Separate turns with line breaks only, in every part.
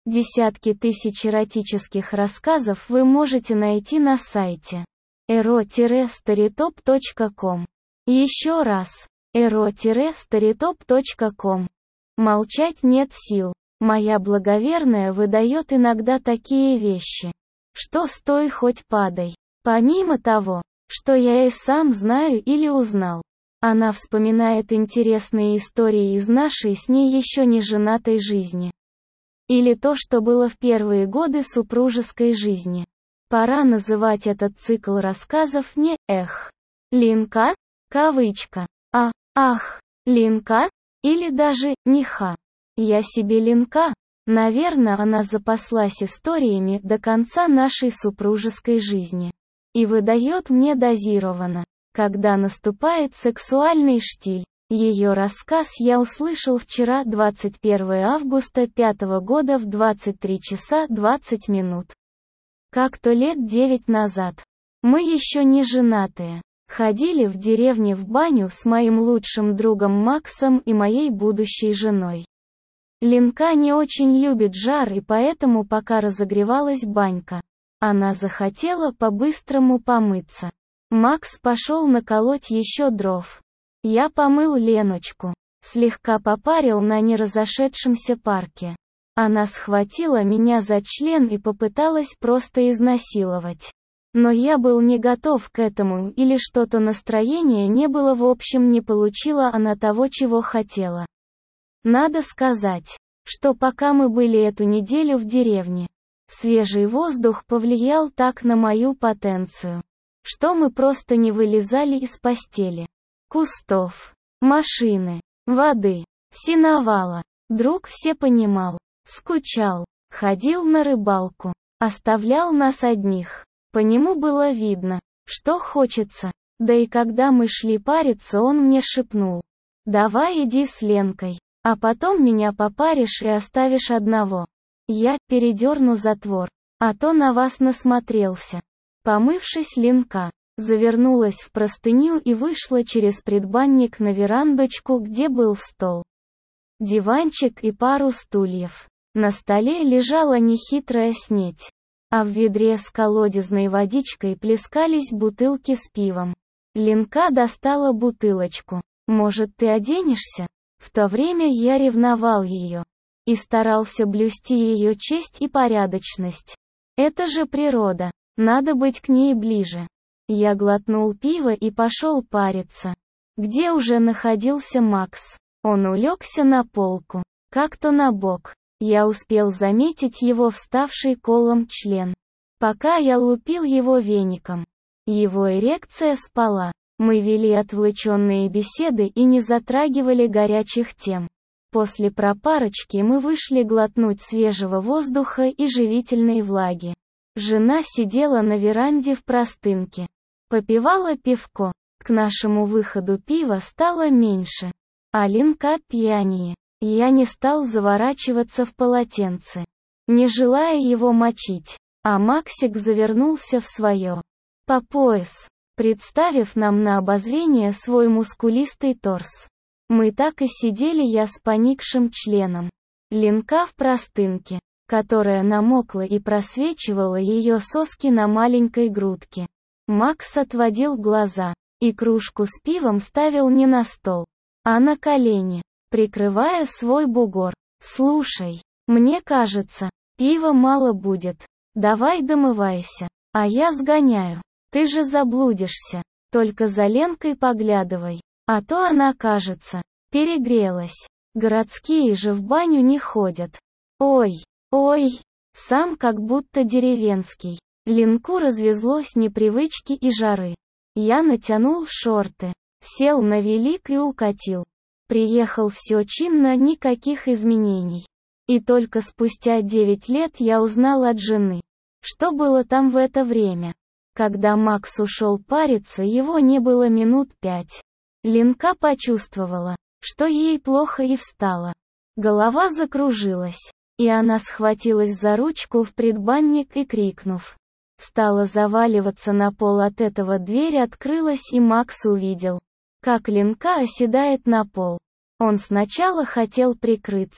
Десятки тысяч эротических рассказов вы можете найти на сайте ero-storytop.com. Еще раз. ero-storytop.com. Молчать нет сил. Моя благоверная выдает иногда такие вещи, что стой хоть падай. Помимо того, что я и сам знаю или узнал, она вспоминает интересные истории из нашей с ней еще не женатой жизни. Или то, что было в первые годы супружеской жизни. Пора называть этот цикл рассказов не «эх, Линка», кавычка, а «ах, Линка», или даже «неха, я себе Линка». Наверное, она запаслась историями до конца нашей супружеской жизни. И выдает мне дозированно, когда наступает сексуальный штиль. Ее рассказ я услышал вчера, 21 августа 5 года в 23 часа 20 минут. Как-то лет 9 назад. Мы еще не женатые. Ходили в деревне в баню с моим лучшим другом Максом и моей будущей женой. Линка не очень любит жар, и поэтому, пока разогревалась банька, она захотела по-быстрому помыться. Макс пошел наколоть еще дров. Я помыл Леночку, слегка попарил на неразошедшемся парке. Она схватила меня за член и попыталась просто изнасиловать. Но я был не готов к этому, или что-то настроение не было, в общем, не получила она того, чего хотела. Надо сказать, что пока мы были эту неделю в деревне, свежий воздух повлиял так на мою потенцию, что мы просто не вылезали из постели. Кустов, машины, воды, сеновала. Друг все понимал, скучал, ходил на рыбалку, оставлял нас одних. По нему было видно, что хочется. Да и когда мы шли париться, он мне шепнул: «Давай иди с Ленкой, а потом меня попаришь и оставишь одного. Я передерну затвор, а то на вас насмотрелся». Помывшись, Ленка завернулась в простыню и вышла через предбанник на верандочку, где был стол, диванчик и пару стульев. На столе лежала нехитрая снеть, а в ведре с колодезной водичкой плескались бутылки с пивом. Ленка достала бутылочку. «Может, ты оденешься?» В то время я ревновал ее и старался блюсти ее честь и порядочность. Это же природа, надо быть к ней ближе. Я глотнул пиво и пошел париться. Где уже находился Макс? Он улегся на полку, как-то на бок. Я успел заметить его вставший колом член, пока я лупил его веником. Его эрекция спала. Мы вели отвлеченные беседы и не затрагивали горячих тем. После пропарочки мы вышли глотнуть свежего воздуха и живительной влаги. Жена сидела на веранде в простынке, попивала пивко. К нашему выходу пива стало меньше, а Ленка пьянее. Я не стал заворачиваться в полотенце, не желая его мочить, а Максик завернулся в свое по пояс, представив нам на обозрение свой мускулистый торс. Мы так и сидели, я с поникшим членом, Ленка в простынке, которая намокла и просвечивала ее соски на маленькой грудке. Макс отводил глаза и кружку с пивом ставил не на стол, а на колени, прикрывая свой бугор. «Слушай, мне кажется, пива мало будет. Давай домывайся, а я сгоняю. Ты же заблудишься. Только за Ленкой поглядывай, а то она, кажется, перегрелась. Городские же в баню не ходят. Ой, ой, сам как будто деревенский». Ленку развезло с непривычки и жары. Я натянул шорты, сел на велик и укатил. Приехал все чинно, никаких изменений. И только спустя 9 лет я узнал от жены, что было там в это время. Когда Макс ушел париться, его не было минут 5. Ленка почувствовала, что ей плохо, и встала. Голова закружилась, и она схватилась за ручку в предбанник и, крикнув, стала заваливаться на пол. От этого дверь открылась, и Макс увидел, как Ленка оседает на пол. Он сначала хотел прикрыться,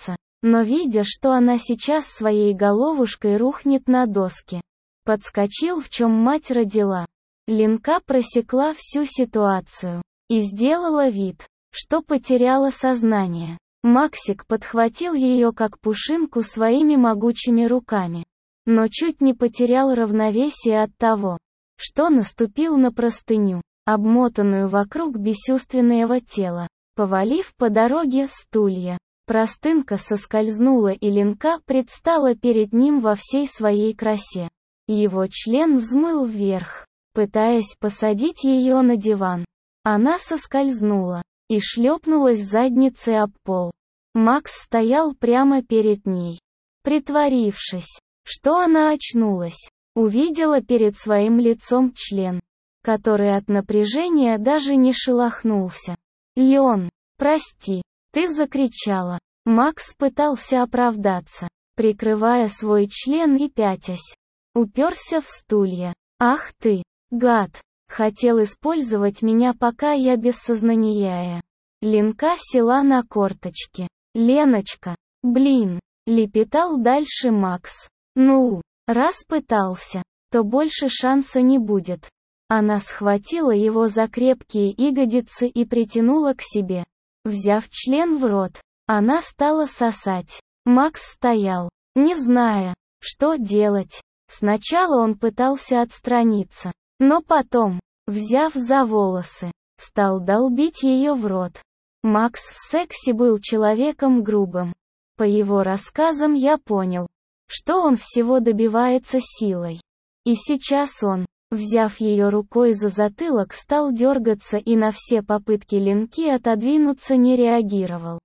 но видя, что она сейчас своей головушкой рухнет на доски, подскочил, в чем мать родила. Ленка просекла всю ситуацию и сделала вид, что потеряла сознание. Максик подхватил ее как пушинку своими могучими руками, но чуть не потерял равновесие от того, что наступил на простыню, обмотанную вокруг бесчувственного тела, повалив по дороге стулья. Простынка соскользнула, и Ленка предстала перед ним во всей своей красе. Его член взмыл вверх, пытаясь посадить ее на диван. Она соскользнула и шлепнулась задницей об пол. Макс стоял прямо перед ней, притворившись, что она очнулась. Увидела перед своим лицом член, который от напряжения даже не шелохнулся. «Лен, прости», ты закричала. Макс пытался оправдаться, прикрывая свой член и пятясь. Уперся в стулья. «Ах ты, гад! Хотел использовать меня, пока я без сознания». Ленка села на корточки. «Леночка, блин!» — лепетал дальше Макс. «Ну, раз пытался, то больше шанса не будет». Она схватила его за крепкие ягодицы и притянула к себе. Взяв член в рот, она стала сосать. Макс стоял, не зная, что делать. Сначала он пытался отстраниться, но потом, взяв за волосы, стал долбить ее в рот. Макс в сексе был человеком грубым. По его рассказам я понял, что он всего добивается силой. И сейчас он, взяв ее рукой за затылок, стал дергаться и на все попытки Ленки отодвинуться не реагировал.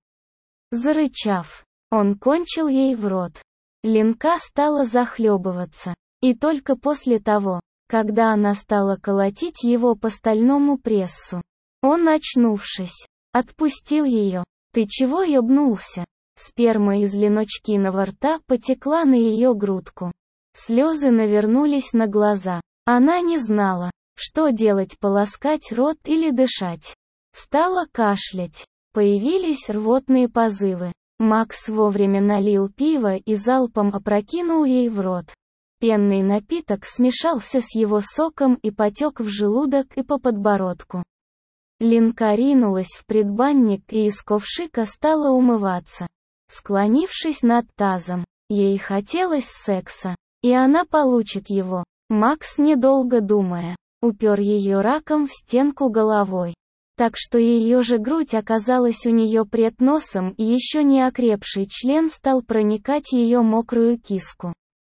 Зарычав, он кончил ей в рот. Ленка стала захлебываться. И только после того, когда она стала колотить его по стальному прессу, он, очнувшись, отпустил ее. «Ты чего ёбнулся?» Сперма из Леночкиного рта потекла на ее грудку. Слезы навернулись на глаза. Она не знала, что делать: полоскать рот или дышать. Стала кашлять. Появились рвотные позывы. Макс вовремя налил пиво и залпом опрокинул ей в рот. Пенный напиток смешался с его соком и потек в желудок и по подбородку. Ленка ринулась в предбанник и из ковшика стала умываться. Склонившись над тазом, ей хотелось секса, и она получит его. Макс, недолго думая, упер ее раком в стенку головой, так что ее же грудь оказалась у нее пред носом, и еще не окрепший член стал проникать ее мокрую киску.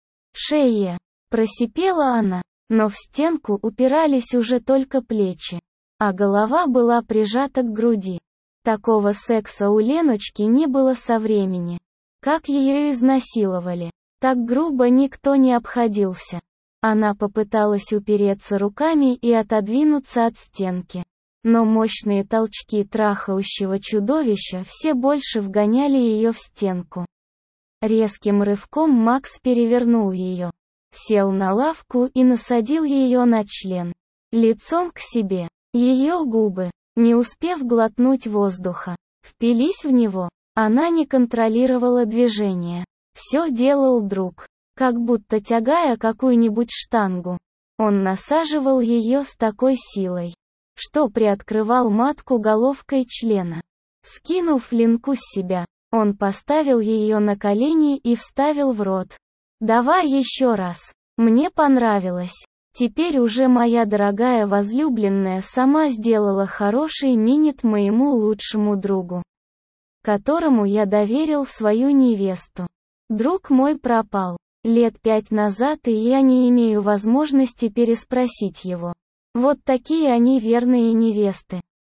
«Шея!» — просипела она, но в стенку упирались уже только плечи, а голова была прижата к груди. Такого секса у Леночки не было со времени. Как ее изнасиловали, так грубо никто не обходился. Она попыталась упереться руками и отодвинуться от стенки. Но мощные толчки трахающего чудовища все больше вгоняли ее в стенку. Резким рывком Макс перевернул ее, сел на лавку и насадил ее на член, лицом к себе. Ее губы, не успев глотнуть воздуха, впились в него. Она не контролировала движения. Все делал друг, как будто тягая какую-нибудь штангу. Он насаживал ее с такой силой, что приоткрывал матку головкой члена. Скинув Ленку с себя, он поставил ее на колени и вставил в рот. «Давай еще раз. Мне понравилось. Теперь уже моя дорогая возлюбленная сама сделала хороший минет моему лучшему другу, которому я доверил свою невесту. Друг мой пропал лет 5 назад, и я не имею возможности переспросить его. Вот такие они верные невесты.